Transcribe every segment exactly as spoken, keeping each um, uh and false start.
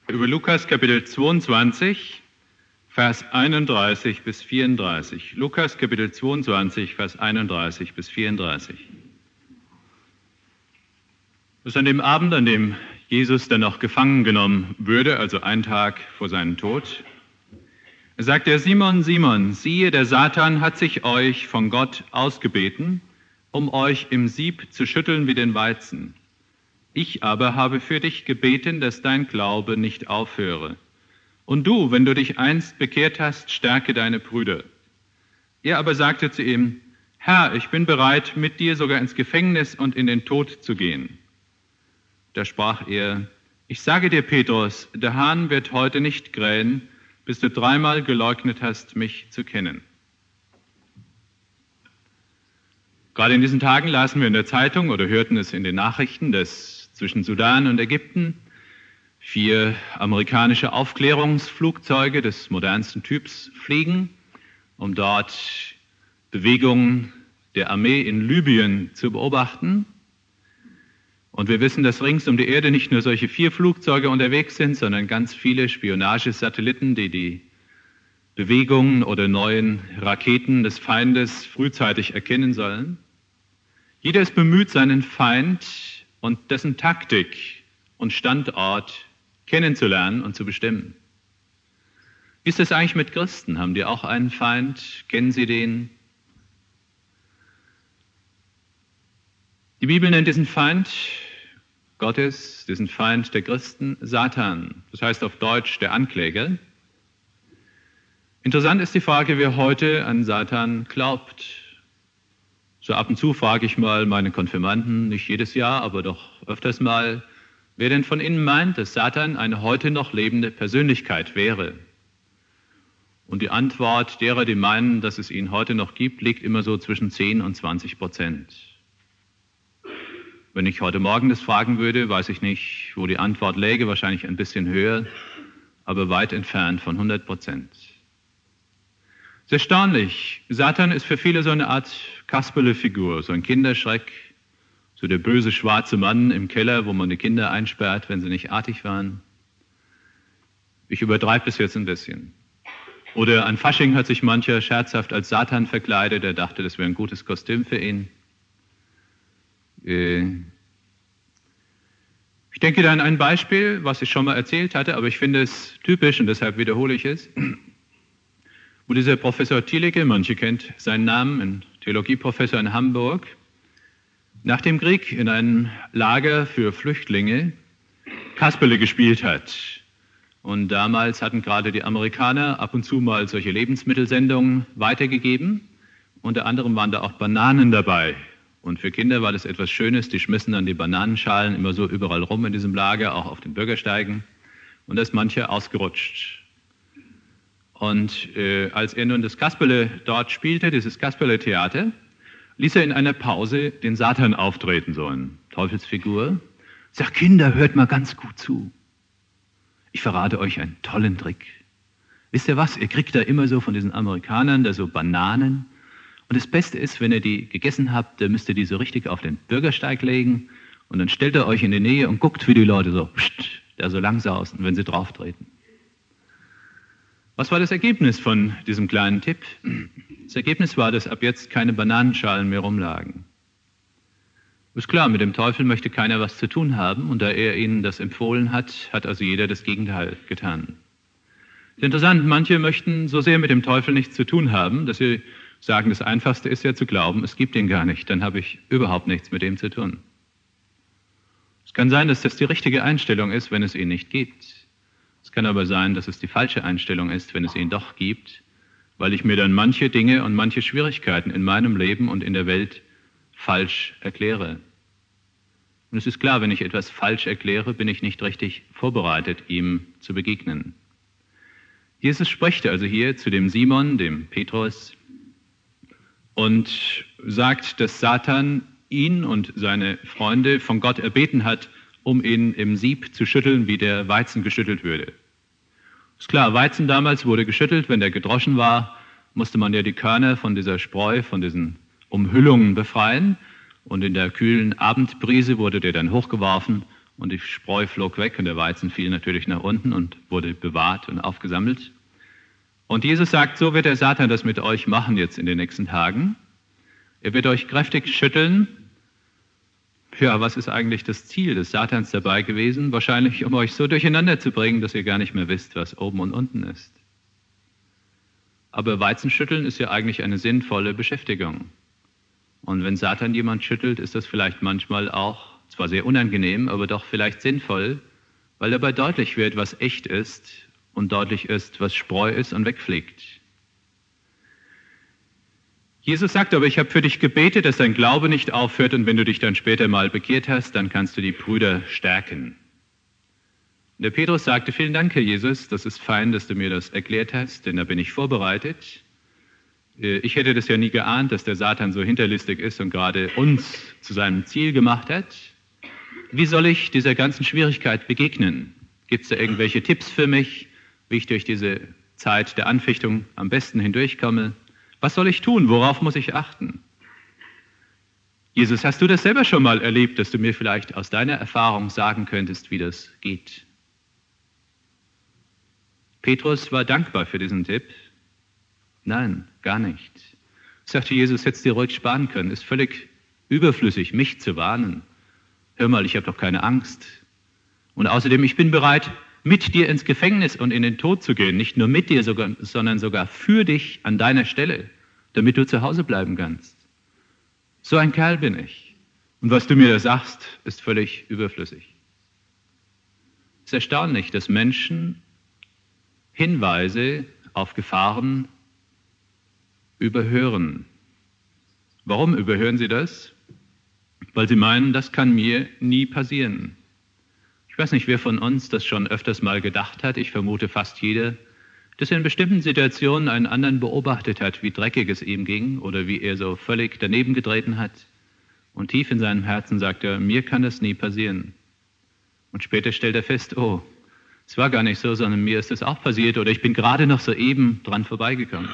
Über Lukas Kapitel zweiundzwanzig, Vers einunddreißig bis vierunddreißig. Lukas Kapitel zweiundzwanzig, Vers einunddreißig bis vierunddreißig. Das ist an dem Abend, an dem Jesus dann noch gefangen genommen würde, also einen Tag vor seinem Tod. Er sagt er: Simon, Simon, siehe, der Satan hat sich euch von Gott ausgebeten, um euch im Sieb zu schütteln wie den Weizen. Ich aber habe für dich gebeten, dass dein Glaube nicht aufhöre. Und du, wenn du dich einst bekehrt hast, stärke deine Brüder. Er aber sagte zu ihm: Herr, ich bin bereit, mit dir sogar ins Gefängnis und in den Tod zu gehen. Da sprach er: Ich sage dir, Petrus, der Hahn wird heute nicht krähen, bis du dreimal geleugnet hast, mich zu kennen. Gerade in diesen Tagen lasen wir in der Zeitung oder hörten es in den Nachrichten, dass zwischen Sudan und Ägypten vier amerikanische Aufklärungsflugzeuge des modernsten Typs fliegen, um dort Bewegungen der Armee in Libyen zu beobachten. Und wir wissen, dass rings um die Erde nicht nur solche vier Flugzeuge unterwegs sind, sondern ganz viele Spionagesatelliten, die die Bewegungen oder neuen Raketen des Feindes frühzeitig erkennen sollen. Jeder ist bemüht, seinen Feind und dessen Taktik und Standort kennenzulernen und zu bestimmen. Wie ist das eigentlich mit Christen? Haben die auch einen Feind? Kennen sie den? Die Bibel nennt diesen Feind Gottes, diesen Feind der Christen, Satan. Das heißt auf Deutsch der Ankläger. Interessant ist die Frage, wer heute an Satan glaubt. So ab und zu frage ich mal meine Konfirmanden, nicht jedes Jahr, aber doch öfters mal, wer denn von Ihnen meint, dass Satan eine heute noch lebende Persönlichkeit wäre. Und die Antwort derer, die meinen, dass es ihn heute noch gibt, liegt immer so zwischen zehn und zwanzig Prozent. Wenn ich heute Morgen das fragen würde, weiß ich nicht, wo die Antwort läge, wahrscheinlich ein bisschen höher, aber weit entfernt von hundert Prozent. Es ist erstaunlich. Satan ist für viele so eine Art Kasperle-Figur, so ein Kinderschreck, so der böse schwarze Mann im Keller, wo man die Kinder einsperrt, wenn sie nicht artig waren. Ich übertreibe das jetzt ein bisschen. Oder an Fasching hat sich mancher scherzhaft als Satan verkleidet, der dachte, das wäre ein gutes Kostüm für ihn. Ich denke da an ein Beispiel, was ich schon mal erzählt hatte, aber ich finde es typisch und deshalb wiederhole ich es, wo dieser Professor Thielicke, manche kennt seinen Namen, ein Theologieprofessor in Hamburg, nach dem Krieg in einem Lager für Flüchtlinge Kasperle gespielt hat. Und damals hatten gerade die Amerikaner ab und zu mal solche Lebensmittelsendungen weitergegeben. Unter anderem waren da auch Bananen dabei. Und für Kinder war das etwas Schönes, die schmissen dann die Bananenschalen immer so überall rum in diesem Lager, auch auf den Bürgersteigen. Und da ist mancher ausgerutscht. Und äh, als er nun das Kasperle dort spielte, dieses Kasperle-Theater, ließ er in einer Pause den Satan auftreten, so eine Teufelsfigur. Sagt: Kinder, hört mal ganz gut zu. Ich verrate euch einen tollen Trick. Wisst ihr was? Ihr kriegt da immer so von diesen Amerikanern da so Bananen. Und das Beste ist, wenn ihr die gegessen habt, dann müsst ihr die so richtig auf den Bürgersteig legen und dann stellt ihr euch in die Nähe und guckt, wie die Leute so, pst, da so lang sausen, wenn sie drauf treten. Was war das Ergebnis von diesem kleinen Tipp? Das Ergebnis war, dass ab jetzt keine Bananenschalen mehr rumlagen. Ist klar, mit dem Teufel möchte keiner was zu tun haben und da er ihnen das empfohlen hat, hat also jeder das Gegenteil getan. Es ist interessant, manche möchten so sehr mit dem Teufel nichts zu tun haben, dass sie sagen, das Einfachste ist ja zu glauben, es gibt ihn gar nicht, dann habe ich überhaupt nichts mit ihm zu tun. Es kann sein, dass das die richtige Einstellung ist, wenn es ihn nicht gibt. Es kann aber sein, dass es die falsche Einstellung ist, wenn es ihn doch gibt, weil ich mir dann manche Dinge und manche Schwierigkeiten in meinem Leben und in der Welt falsch erkläre. Und es ist klar, wenn ich etwas falsch erkläre, bin ich nicht richtig vorbereitet, ihm zu begegnen. Jesus spricht also hier zu dem Simon, dem Petrus, und sagt, dass Satan ihn und seine Freunde von Gott erbeten hat, um ihn im Sieb zu schütteln, wie der Weizen geschüttelt würde. Ist klar, Weizen damals wurde geschüttelt, wenn der gedroschen war, musste man ja die Körner von dieser Spreu, von diesen Umhüllungen befreien und in der kühlen Abendbrise wurde der dann hochgeworfen und die Spreu flog weg und der Weizen fiel natürlich nach unten und wurde bewahrt und aufgesammelt. Und Jesus sagt, so wird der Satan das mit euch machen jetzt in den nächsten Tagen. Er wird euch kräftig schütteln. Ja, was ist eigentlich das Ziel des Satans dabei gewesen? Wahrscheinlich, um euch so durcheinander zu bringen, dass ihr gar nicht mehr wisst, was oben und unten ist. Aber Weizenschütteln ist ja eigentlich eine sinnvolle Beschäftigung. Und wenn Satan jemand schüttelt, ist das vielleicht manchmal auch, zwar sehr unangenehm, aber doch vielleicht sinnvoll, weil dabei deutlich wird, was echt ist und deutlich ist, was Spreu ist und wegfliegt. Jesus sagt aber, ich habe für dich gebetet, dass dein Glaube nicht aufhört und wenn du dich dann später mal bekehrt hast, dann kannst du die Brüder stärken. Und der Petrus sagte, vielen Dank, Herr Jesus, das ist fein, dass du mir das erklärt hast, denn da bin ich vorbereitet. Ich hätte das ja nie geahnt, dass der Satan so hinterlistig ist und gerade uns zu seinem Ziel gemacht hat. Wie soll ich dieser ganzen Schwierigkeit begegnen? Gibt es da irgendwelche Tipps für mich, wie ich durch diese Zeit der Anfechtung am besten hindurchkomme? Was soll ich tun? Worauf muss ich achten? Jesus, hast du das selber schon mal erlebt, dass du mir vielleicht aus deiner Erfahrung sagen könntest, wie das geht? Petrus war dankbar für diesen Tipp. Nein, gar nicht. Sagte Jesus, hättest dir ruhig sparen können. Ist völlig überflüssig, mich zu warnen. Hör mal, ich habe doch keine Angst. Und außerdem, ich bin bereit, mit dir ins Gefängnis und in den Tod zu gehen. Nicht nur mit dir, sogar, sondern sogar für dich an deiner Stelle, damit du zu Hause bleiben kannst. So ein Kerl bin ich. Und was du mir da sagst, ist völlig überflüssig. Es ist erstaunlich, dass Menschen Hinweise auf Gefahren überhören. Warum überhören sie das? Weil sie meinen, das kann mir nie passieren. Ich weiß nicht, wer von uns das schon öfters mal gedacht hat, ich vermute fast jeder, dass er in bestimmten Situationen einen anderen beobachtet hat, wie dreckig es ihm ging oder wie er so völlig daneben getreten hat. Und tief in seinem Herzen sagt er, mir kann das nie passieren. Und später stellt er fest, oh, es war gar nicht so, sondern mir ist das auch passiert oder ich bin gerade noch soeben dran vorbeigekommen.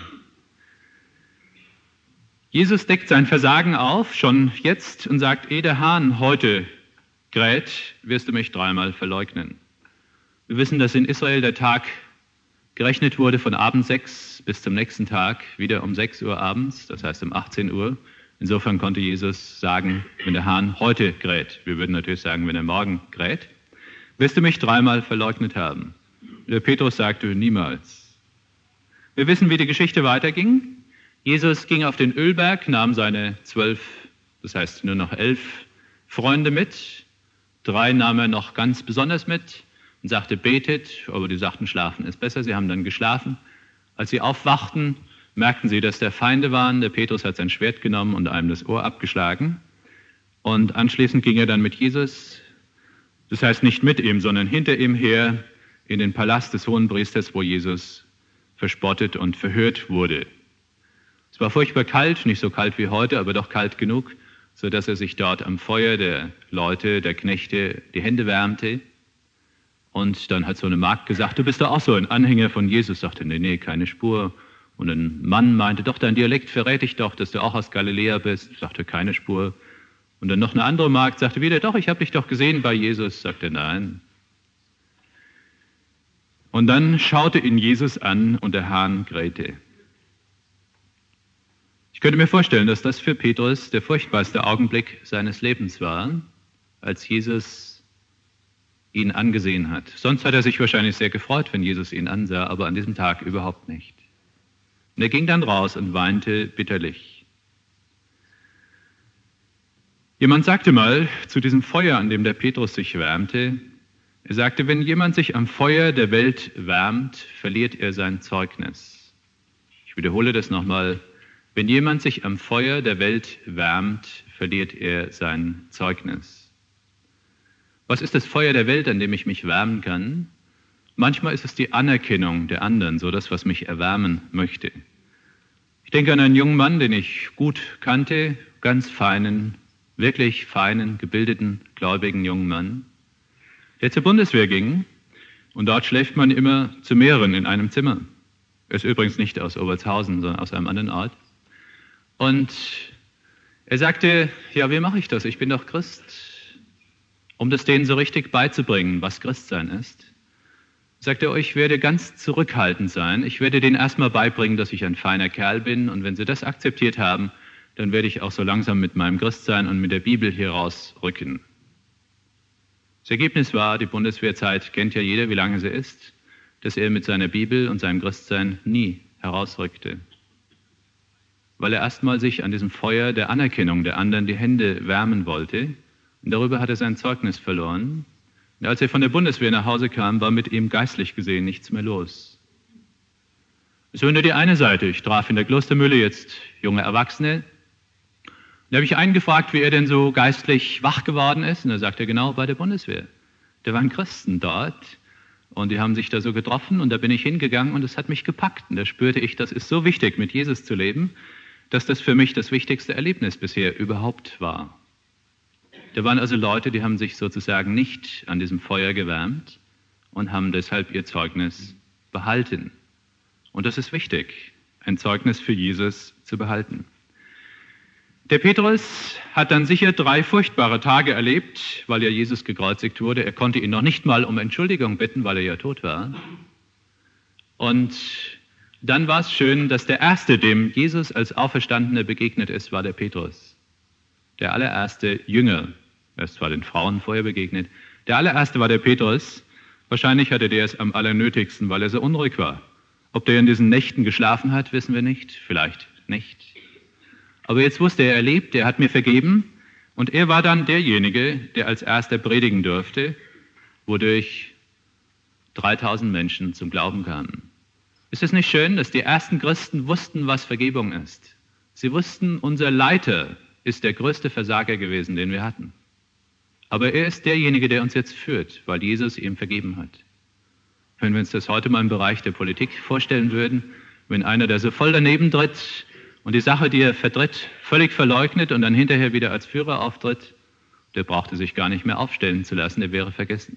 Jesus deckt sein Versagen auf, schon jetzt, und sagt, ehe der Hahn heute kräht, wirst du mich dreimal verleugnen. Wir wissen, dass in Israel der Tag gerechnet wurde von abends sechs bis zum nächsten Tag, wieder um sechs Uhr abends, das heißt um achtzehn Uhr. Insofern konnte Jesus sagen, wenn der Hahn heute kräht, wir würden natürlich sagen, wenn er morgen kräht, wirst du mich dreimal verleugnet haben. Der Petrus sagte, niemals. Wir wissen, wie die Geschichte weiterging. Jesus ging auf den Ölberg, nahm seine zwölf, das heißt nur noch elf Freunde mit. Drei nahm er noch ganz besonders mit und sagte, betet, aber die sagten, schlafen ist besser. Sie haben dann geschlafen. Als sie aufwachten, merkten sie, dass da Feinde waren. Der Petrus hat sein Schwert genommen und einem das Ohr abgeschlagen. Und anschließend ging er dann mit Jesus, das heißt nicht mit ihm, sondern hinter ihm her in den Palast des Hohenpriesters, wo Jesus verspottet und verhört wurde. Es war furchtbar kalt, nicht so kalt wie heute, aber doch kalt genug, sodass er sich dort am Feuer der Leute, der Knechte, die Hände wärmte. Und dann hat so eine Magd gesagt, du bist doch auch so ein Anhänger von Jesus. Sagte, nee, nee, keine Spur. Und ein Mann meinte, doch, dein Dialekt verrät dich doch, dass du auch aus Galiläa bist. Sagte, keine Spur. Und dann noch eine andere Magd sagte wieder, doch, ich habe dich doch gesehen bei Jesus. Sagte, nein. Und dann schaute ihn Jesus an und der Hahn krähte. Ich könnte mir vorstellen, dass das für Petrus der furchtbarste Augenblick seines Lebens war, als Jesus ihn angesehen hat. Sonst hat er sich wahrscheinlich sehr gefreut, wenn Jesus ihn ansah, aber an diesem Tag überhaupt nicht. Und er ging dann raus und weinte bitterlich. Jemand sagte mal zu diesem Feuer, an dem der Petrus sich wärmte, er sagte, wenn jemand sich am Feuer der Welt wärmt, verliert er sein Zeugnis. Ich wiederhole das nochmal. Wenn jemand sich am Feuer der Welt wärmt, verliert er sein Zeugnis. Was ist das Feuer der Welt, an dem ich mich wärmen kann? Manchmal ist es die Anerkennung der anderen, so das, was mich erwärmen möchte. Ich denke an einen jungen Mann, den ich gut kannte, ganz feinen, wirklich feinen, gebildeten, gläubigen jungen Mann, der zur Bundeswehr ging und dort schläft man immer zu mehreren in einem Zimmer. Er ist übrigens nicht aus Obertshausen, sondern aus einem anderen Ort. Und er sagte, ja, wie mache ich das? Ich bin doch Christ. um das denen so richtig beizubringen, was Christsein ist, sagt er, ich werde ganz zurückhaltend sein. Ich werde denen erstmal beibringen, dass ich ein feiner Kerl bin. Und wenn sie das akzeptiert haben, dann werde ich auch so langsam mit meinem Christsein und mit der Bibel hier rausrücken. Das Ergebnis war, die Bundeswehrzeit kennt ja jeder, wie lange sie ist, dass er mit seiner Bibel und seinem Christsein nie herausrückte. Weil er erstmal sich an diesem Feuer der Anerkennung der anderen die Hände wärmen wollte. Und darüber hat er sein Zeugnis verloren. Und als er von der Bundeswehr nach Hause kam, war mit ihm geistlich gesehen nichts mehr los. Das war nur die eine Seite. Ich traf in der Klostermühle jetzt junge Erwachsene. Da habe ich einen gefragt, wie er denn so geistlich wach geworden ist. Und er sagte, genau bei der Bundeswehr. Da waren Christen dort und die haben sich da so getroffen und da bin ich hingegangen und es hat mich gepackt. Und da spürte ich, das ist so wichtig, mit Jesus zu leben, dass das für mich das wichtigste Erlebnis bisher überhaupt war. Da waren also Leute, die haben sich sozusagen nicht an diesem Feuer gewärmt und haben deshalb ihr Zeugnis behalten. Und das ist wichtig, ein Zeugnis für Jesus zu behalten. Der Petrus hat dann sicher drei furchtbare Tage erlebt, weil ja Jesus gekreuzigt wurde. Er konnte ihn noch nicht mal um Entschuldigung bitten, weil er ja tot war. Und dann war es schön, dass der Erste, dem Jesus als Auferstandener begegnet ist, war der Petrus. Der allererste Jünger. Er ist zwar den Frauen vorher begegnet. Der allererste war der Petrus. Wahrscheinlich hatte der es am allernötigsten, weil er so unruhig war. Ob der in diesen Nächten geschlafen hat, wissen wir nicht. Vielleicht nicht. Aber jetzt wusste er, er lebt, er hat mir vergeben. Und er war dann derjenige, der als erster predigen durfte, wodurch dreitausend Menschen zum Glauben kamen. Ist es nicht schön, dass die ersten Christen wussten, was Vergebung ist? Sie wussten, unser Leiter ist der größte Versager gewesen, den wir hatten. Aber er ist derjenige, der uns jetzt führt, weil Jesus ihm vergeben hat. Wenn wir uns das heute mal im Bereich der Politik vorstellen würden, wenn einer, der so voll daneben tritt und die Sache, die er vertritt, völlig verleugnet und dann hinterher wieder als Führer auftritt, der brauchte sich gar nicht mehr aufstellen zu lassen, der wäre vergessen.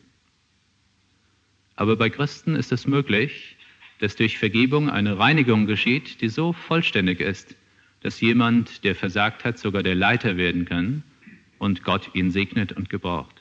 Aber bei Christen ist es möglich, dass durch Vergebung eine Reinigung geschieht, die so vollständig ist, dass jemand, der versagt hat, sogar der Leiter werden kann und Gott ihn segnet und gebraucht.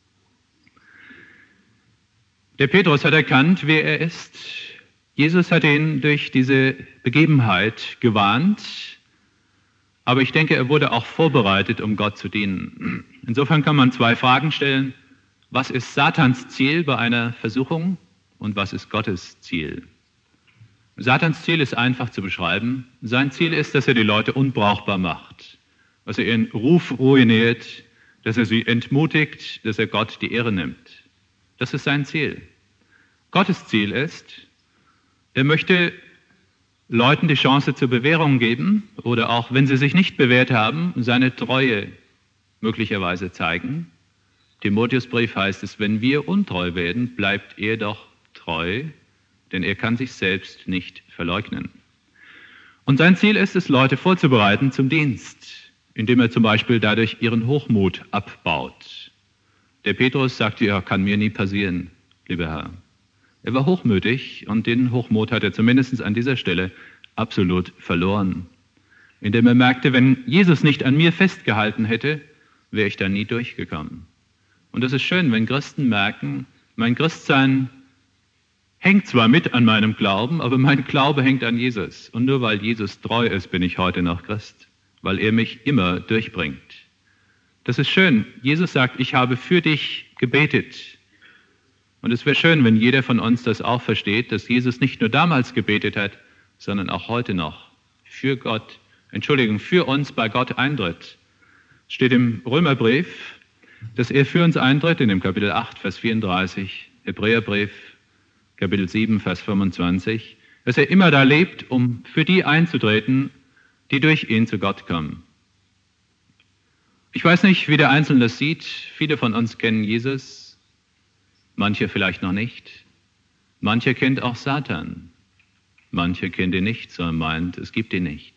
Der Petrus hat erkannt, wer er ist. Jesus hat ihn durch diese Begebenheit gewarnt, aber ich denke, er wurde auch vorbereitet, um Gott zu dienen. Insofern kann man zwei Fragen stellen. Was ist Satans Ziel bei einer Versuchung und was ist Gottes Ziel? Satans Ziel ist einfach zu beschreiben. Sein Ziel ist, dass er die Leute unbrauchbar macht, dass er ihren Ruf ruiniert, dass er sie entmutigt, dass er Gott die Ehre nimmt. Das ist sein Ziel. Gottes Ziel ist, er möchte Leuten die Chance zur Bewährung geben oder auch, wenn sie sich nicht bewährt haben, seine Treue möglicherweise zeigen. Timotheusbrief heißt es, wenn wir untreu werden, bleibt er doch treu, denn er kann sich selbst nicht verleugnen. Und sein Ziel ist es, Leute vorzubereiten zum Dienst, indem er zum Beispiel dadurch ihren Hochmut abbaut. Der Petrus sagte, ja, kann mir nie passieren, lieber Herr. Er war hochmütig und den Hochmut hat er zumindest an dieser Stelle absolut verloren, indem er merkte, wenn Jesus nicht an mir festgehalten hätte, wäre ich da nie durchgekommen. Und das ist schön, wenn Christen merken, mein Christsein hängt zwar mit an meinem Glauben, aber mein Glaube hängt an Jesus. Und nur weil Jesus treu ist, bin ich heute noch Christ, weil er mich immer durchbringt. Das ist schön. Jesus sagt, ich habe für dich gebetet. Und es wäre schön, wenn jeder von uns das auch versteht, dass Jesus nicht nur damals gebetet hat, sondern auch heute noch für Gott, Entschuldigung, für uns bei Gott eintritt. Es steht im Römerbrief, dass er für uns eintritt, in dem Kapitel acht, Vers vierunddreißig, Hebräerbrief, Kapitel sieben, Vers fünfundzwanzig, dass er immer da lebt, um für die einzutreten, die durch ihn zu Gott kommen. Ich weiß nicht, wie der Einzelne das sieht. Viele von uns kennen Jesus, manche vielleicht noch nicht. Mancher kennt auch Satan. Mancher kennt ihn nicht, sondern meint, es gibt ihn nicht.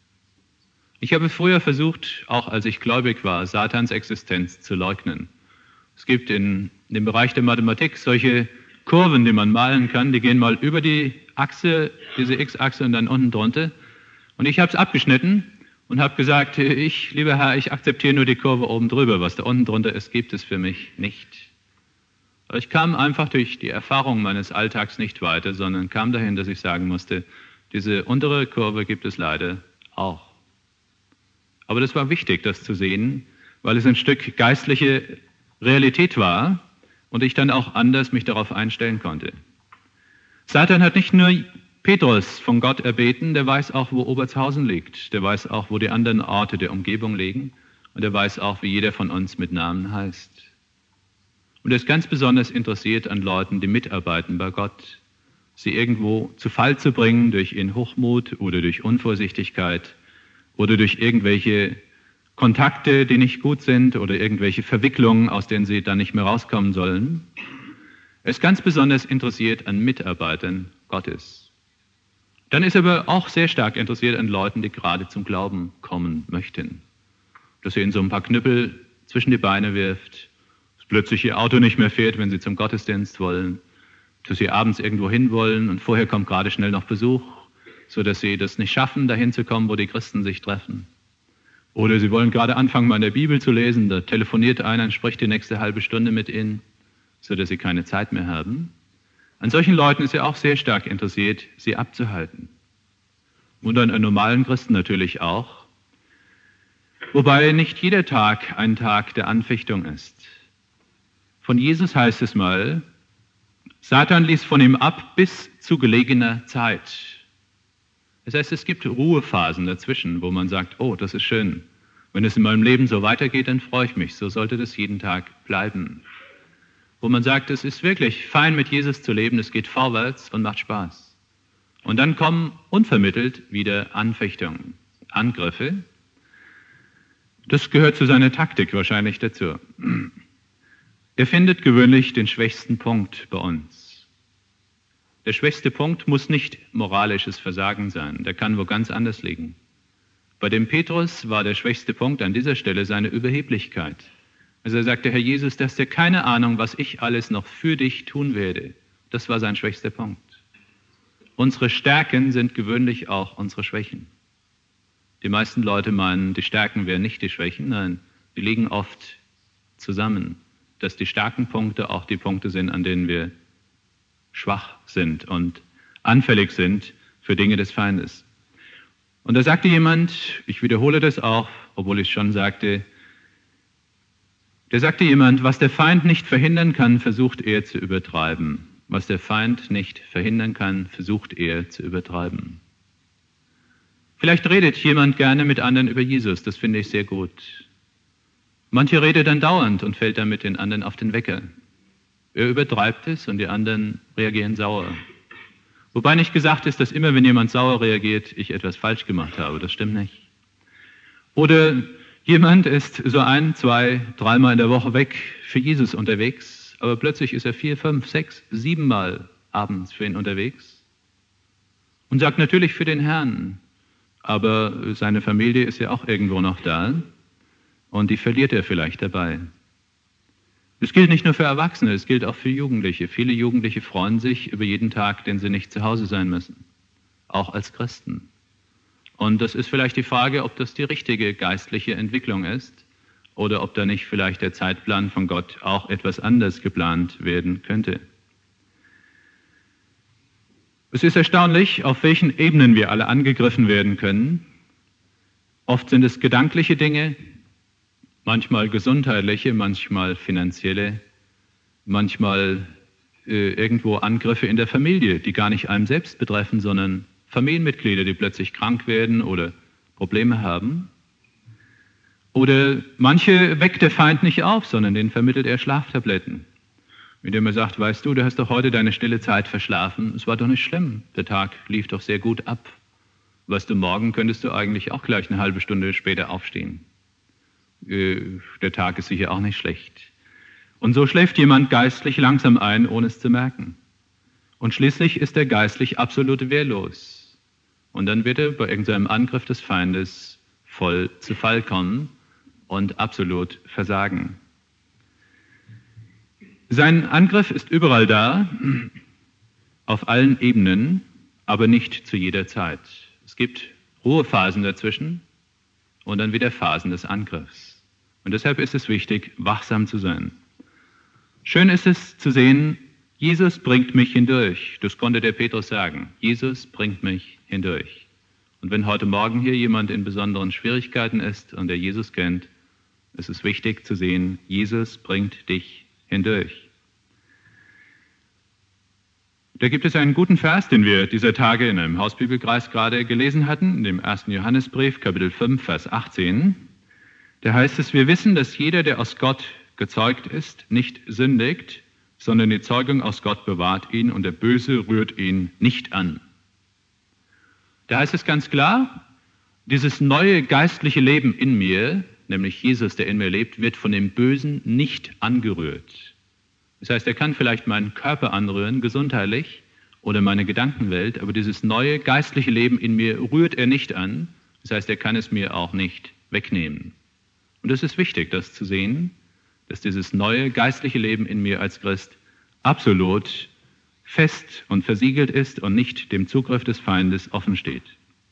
Ich habe früher versucht, auch als ich gläubig war, Satans Existenz zu leugnen. Es gibt in dem Bereich der Mathematik solche Kurven, die man malen kann, die gehen mal über die Achse, diese X-Achse und dann unten drunter. Und ich habe es abgeschnitten und habe gesagt, ich, lieber Herr, ich akzeptiere nur die Kurve oben drüber, was da unten drunter ist, gibt es für mich nicht. Aber ich kam einfach durch die Erfahrung meines Alltags nicht weiter, sondern kam dahin, dass ich sagen musste, diese untere Kurve gibt es leider auch. Aber das war wichtig, das zu sehen, weil es ein Stück geistliche Realität war und ich dann auch anders mich darauf einstellen konnte. Satan hat nicht nur Petrus von Gott erbeten, der weiß auch, wo Obertshausen liegt, der weiß auch, wo die anderen Orte der Umgebung liegen und er weiß auch, wie jeder von uns mit Namen heißt. Und er ist ganz besonders interessiert an Leuten, die mitarbeiten bei Gott, sie irgendwo zu Fall zu bringen durch ihren Hochmut oder durch Unvorsichtigkeit oder durch irgendwelche Kontakte, die nicht gut sind oder irgendwelche Verwicklungen, aus denen sie dann nicht mehr rauskommen sollen. Er ist ganz besonders interessiert an Mitarbeitern Gottes. Dann ist er aber auch sehr stark interessiert an Leuten, die gerade zum Glauben kommen möchten. Dass er ihnen so ein paar Knüppel zwischen die Beine wirft, dass plötzlich ihr Auto nicht mehr fährt, wenn sie zum Gottesdienst wollen, dass sie abends irgendwo hin wollen und vorher kommt gerade schnell noch Besuch, sodass sie das nicht schaffen, dahin zu kommen, wo die Christen sich treffen. Oder sie wollen gerade anfangen, mal in der Bibel zu lesen, da telefoniert einer und spricht die nächste halbe Stunde mit ihnen, sodass sie keine Zeit mehr haben. An solchen Leuten ist er auch sehr stark interessiert, sie abzuhalten. Und an einen normalen Christen natürlich auch. Wobei nicht jeder Tag ein Tag der Anfechtung ist. Von Jesus heißt es mal, Satan ließ von ihm ab bis zu gelegener Zeit. Das heißt, es gibt Ruhephasen dazwischen, wo man sagt, oh, das ist schön. Wenn es in meinem Leben so weitergeht, dann freue ich mich. So sollte das jeden Tag bleiben. Wo man sagt, es ist wirklich fein, mit Jesus zu leben, es geht vorwärts und macht Spaß. Und dann kommen unvermittelt wieder Anfechtungen, Angriffe. Das gehört zu seiner Taktik wahrscheinlich dazu. Er findet gewöhnlich den schwächsten Punkt bei uns. Der schwächste Punkt muss nicht moralisches Versagen sein, der kann wo ganz anders liegen. Bei dem Petrus war der schwächste Punkt an dieser Stelle seine Überheblichkeit. Also er sagte, Herr Jesus, du hast ja keine Ahnung, was ich alles noch für dich tun werde. Das war sein schwächster Punkt. Unsere Stärken sind gewöhnlich auch unsere Schwächen. Die meisten Leute meinen, die Stärken wären nicht die Schwächen. Nein, die liegen oft zusammen, dass die starken Punkte auch die Punkte sind, an denen wir schwach sind und anfällig sind für Dinge des Feindes. Und da sagte jemand, ich wiederhole das auch, obwohl ich es schon sagte, da sagte jemand, was der Feind nicht verhindern kann, versucht er zu übertreiben. Was der Feind nicht verhindern kann, versucht er zu übertreiben. Vielleicht redet jemand gerne mit anderen über Jesus, das finde ich sehr gut. Manche redet dann dauernd und fällt damit den anderen auf den Wecker. Er übertreibt es und die anderen reagieren sauer. Wobei nicht gesagt ist, dass immer, wenn jemand sauer reagiert, ich etwas falsch gemacht habe. Das stimmt nicht. Oder jemand ist so ein, zwei, dreimal in der Woche weg für Jesus unterwegs, aber plötzlich ist er vier, fünf, sechs, siebenmal abends für ihn unterwegs und sagt natürlich für den Herrn, aber seine Familie ist ja auch irgendwo noch da und die verliert er vielleicht dabei. Es gilt nicht nur für Erwachsene, es gilt auch für Jugendliche. Viele Jugendliche freuen sich über jeden Tag, den sie nicht zu Hause sein müssen, auch als Christen. Und das ist vielleicht die Frage, ob das die richtige geistliche Entwicklung ist oder ob da nicht vielleicht der Zeitplan von Gott auch etwas anders geplant werden könnte. Es ist erstaunlich, auf welchen Ebenen wir alle angegriffen werden können. Oft sind es gedankliche Dinge, manchmal gesundheitliche, manchmal finanzielle, manchmal äh, irgendwo Angriffe in der Familie, die gar nicht einem selbst betreffen, sondern Familienmitglieder, die plötzlich krank werden oder Probleme haben. Oder manche weckt der Feind nicht auf, sondern denen vermittelt er Schlaftabletten, indem er sagt, weißt du, du hast doch heute deine stille Zeit verschlafen, es war doch nicht schlimm, der Tag lief doch sehr gut ab. Weißt du, morgen könntest du eigentlich auch gleich eine halbe Stunde später aufstehen. Der Tag ist sicher auch nicht schlecht. Und so schläft jemand geistlich langsam ein, ohne es zu merken. Und schließlich ist er geistlich absolut wehrlos. Und dann wird er bei irgendeinem Angriff des Feindes voll zu Fall kommen und absolut versagen. Sein Angriff ist überall da, auf allen Ebenen, aber nicht zu jeder Zeit. Es gibt Ruhephasen dazwischen. und dann wieder Phasen des Angriffs. Und deshalb ist es wichtig, wachsam zu sein. Schön ist es zu sehen, Jesus bringt mich hindurch. Das konnte der Petrus sagen. Jesus bringt mich hindurch. Und wenn heute Morgen hier jemand in besonderen Schwierigkeiten ist und der Jesus kennt, ist es wichtig zu sehen, Jesus bringt dich hindurch. Da gibt es einen guten Vers, den wir dieser Tage in einem Hausbibelkreis gerade gelesen hatten, in dem ersten Johannesbrief, Kapitel fünf, Vers achtzehn. Da heißt es, wir wissen, dass jeder, der aus Gott gezeugt ist, nicht sündigt, sondern die Zeugung aus Gott bewahrt ihn und der Böse rührt ihn nicht an. Da heißt es ganz klar, dieses neue geistliche Leben in mir, nämlich Jesus, der in mir lebt, wird von dem Bösen nicht angerührt. Das heißt, er kann vielleicht meinen Körper anrühren, gesundheitlich, oder meine Gedankenwelt, aber dieses neue geistliche Leben in mir rührt er nicht an. Das heißt, er kann es mir auch nicht wegnehmen. Und es ist wichtig, das zu sehen, dass dieses neue geistliche Leben in mir als Christ absolut fest und versiegelt ist und nicht dem Zugriff des Feindes offen steht.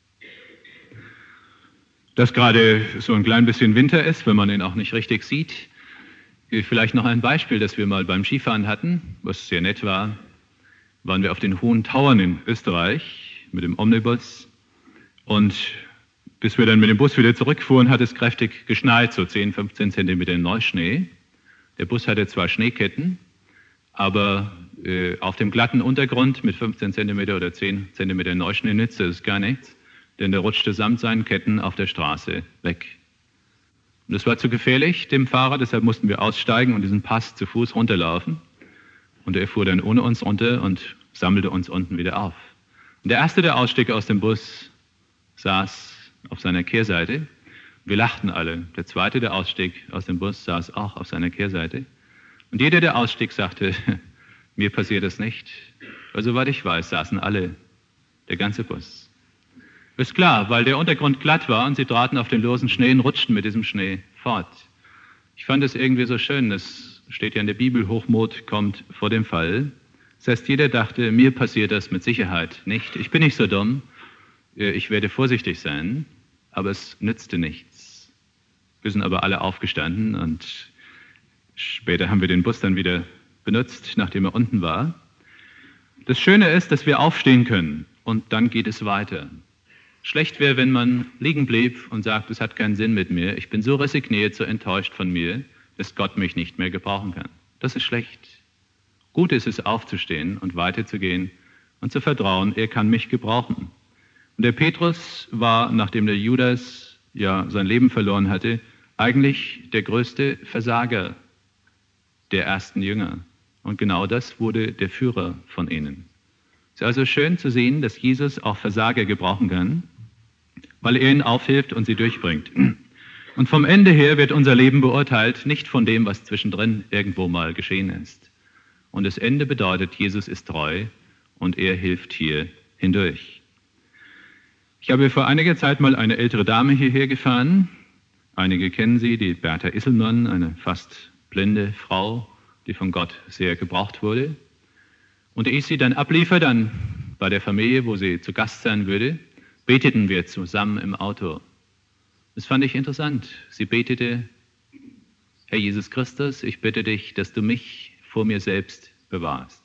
Dass gerade so ein klein bisschen Winter ist, wenn man ihn auch nicht richtig sieht. Vielleicht noch ein Beispiel, das wir mal beim Skifahren hatten, was sehr nett war. Waren wir auf den Hohen Tauern in Österreich mit dem Omnibus und bis wir dann mit dem Bus wieder zurückfuhren, hat es kräftig geschneit, so zehn, fünfzehn Zentimeter Neuschnee. Der Bus hatte zwar Schneeketten, aber äh, auf dem glatten Untergrund mit fünfzehn Zentimeter oder zehn Zentimeter Neuschnee nützte es gar nichts, denn der rutschte samt seinen Ketten auf der Straße weg. Und das war zu gefährlich dem Fahrer, deshalb mussten wir aussteigen und diesen Pass zu Fuß runterlaufen. Und er fuhr dann ohne uns runter und sammelte uns unten wieder auf. Und der Erste, der ausstieg aus dem Bus, saß auf seiner Kehrseite. Wir lachten alle. Der Zweite, der ausstieg aus dem Bus, saß auch auf seiner Kehrseite. Und jeder, der ausstieg, sagte, mir passiert das nicht. Weil soweit ich weiß, saßen alle, der ganze Bus. Ist klar, weil der Untergrund glatt war und sie traten auf den losen Schnee und rutschten mit diesem Schnee fort. Ich fand es irgendwie so schön, das steht ja in der Bibel, Hochmut kommt vor dem Fall. Das heißt, jeder dachte, mir passiert das mit Sicherheit nicht. Ich bin nicht so dumm, ich werde vorsichtig sein, aber es nützte nichts. Wir sind aber alle aufgestanden und später haben wir den Bus dann wieder benutzt, nachdem er unten war. Das Schöne ist, dass wir aufstehen können und dann geht es weiter. Schlecht wäre, wenn man liegen blieb und sagt, es hat keinen Sinn mit mir, ich bin so resigniert, so enttäuscht von mir, dass Gott mich nicht mehr gebrauchen kann. Das ist schlecht. Gut ist es, aufzustehen und weiterzugehen und zu vertrauen, er kann mich gebrauchen. Und der Petrus war, nachdem der Judas ja sein Leben verloren hatte, eigentlich der größte Versager der ersten Jünger. Und genau das wurde der Führer von ihnen. Es ist also schön zu sehen, dass Jesus auch Versager gebrauchen kann, weil er ihnen aufhilft und sie durchbringt. Und vom Ende her wird unser Leben beurteilt, nicht von dem, was zwischendrin irgendwo mal geschehen ist. Und das Ende bedeutet, Jesus ist treu und er hilft hier hindurch. Ich habe vor einiger Zeit mal eine ältere Dame hierher gefahren. Einige kennen sie, die Bertha Isselmann, eine fast blinde Frau, die von Gott sehr gebraucht wurde. Und ehe ich sie dann abliefere, dann bei der Familie, wo sie zu Gast sein würde, beteten wir zusammen im Auto. Das fand ich interessant. Sie betete, Herr Jesus Christus, ich bitte dich, dass du mich vor mir selbst bewahrst.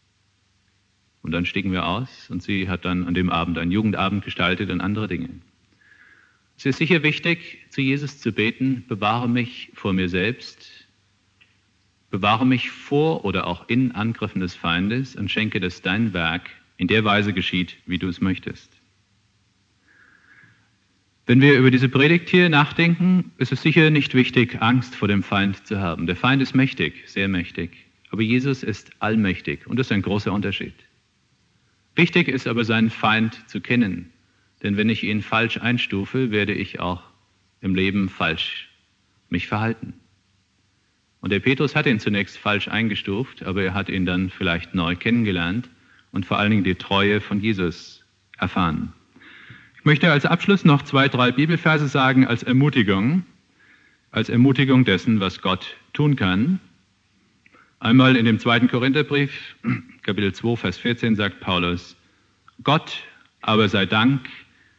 Und dann stiegen wir aus und sie hat dann an dem Abend einen Jugendabend gestaltet und andere Dinge. Es ist sicher wichtig, zu Jesus zu beten, bewahre mich vor mir selbst, bewahre mich vor oder auch in Angriffen des Feindes und schenke, dass dein Werk in der Weise geschieht, wie du es möchtest. Wenn wir über diese Predigt hier nachdenken, ist es sicher nicht wichtig, Angst vor dem Feind zu haben. Der Feind ist mächtig, sehr mächtig, aber Jesus ist allmächtig und das ist ein großer Unterschied. Wichtig ist aber, seinen Feind zu kennen, denn wenn ich ihn falsch einstufe, werde ich auch im Leben falsch mich verhalten. Und der Petrus hat ihn zunächst falsch eingestuft, aber er hat ihn dann vielleicht neu kennengelernt und vor allen Dingen die Treue von Jesus erfahren. Ich möchte als Abschluss noch zwei, drei Bibelverse sagen als Ermutigung, als Ermutigung dessen, was Gott tun kann. Einmal in dem zweiten Korintherbrief, Kapitel zwei, Vers vierzehn, sagt Paulus, Gott aber sei Dank,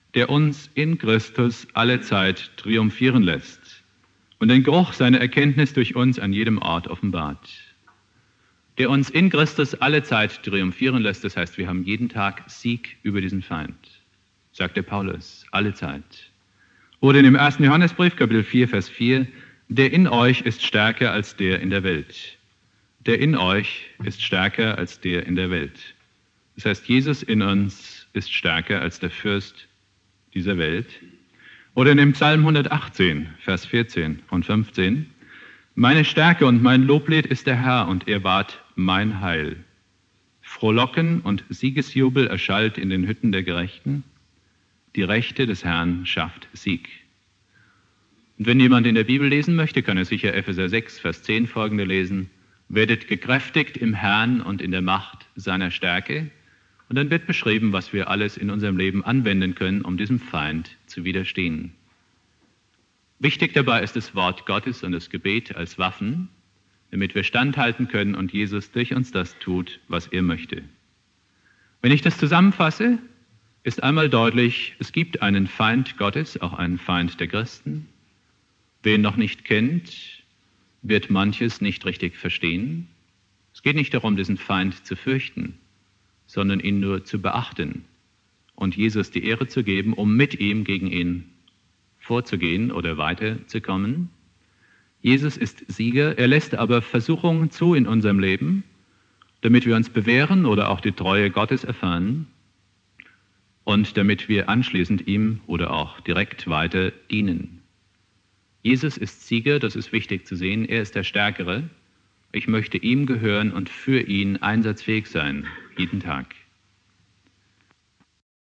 der uns in Christus alle Zeit triumphieren lässt und den Geruch seiner Erkenntnis durch uns an jedem Ort offenbart. Der uns in Christus alle Zeit triumphieren lässt, das heißt, wir haben jeden Tag Sieg über diesen Feind, sagt der Paulus, alle Zeit. Oder in dem ersten Johannesbrief, Kapitel vier, Vers vier, der in euch ist stärker als der in der Welt. Der in euch ist stärker als der in der Welt. Das heißt, Jesus in uns ist stärker als der Fürst dieser Welt. Oder in dem Psalm hundertachtzehn, Vers vierzehn und fünfzehn, meine Stärke und mein Loblied ist der Herr, und er wahrt mein Heil. Frohlocken und Siegesjubel erschallt in den Hütten der Gerechten. Die Rechte des Herrn schafft Sieg. Und wenn jemand in der Bibel lesen möchte, kann er sicher Epheser sechs, Vers zehn folgende lesen. Werdet gekräftigt im Herrn und in der Macht seiner Stärke. Und dann wird beschrieben, was wir alles in unserem Leben anwenden können, um diesem Feind zu widerstehen. Wichtig dabei ist das Wort Gottes und das Gebet als Waffen, damit wir standhalten können und Jesus durch uns das tut, was er möchte. Wenn ich das zusammenfasse, ist einmal deutlich, es gibt einen Feind Gottes, auch einen Feind der Christen. Wer ihn noch nicht kennt, wird manches nicht richtig verstehen. Es geht nicht darum, diesen Feind zu fürchten, sondern ihn nur zu beachten und Jesus die Ehre zu geben, um mit ihm gegen ihn vorzugehen oder weiterzukommen. Jesus ist Sieger, er lässt aber Versuchungen zu in unserem Leben, damit wir uns bewähren oder auch die Treue Gottes erfahren und damit wir anschließend ihm oder auch direkt weiter dienen. Jesus ist Sieger, das ist wichtig zu sehen, er ist der Stärkere. Ich möchte ihm gehören und für ihn einsatzfähig sein, jeden Tag.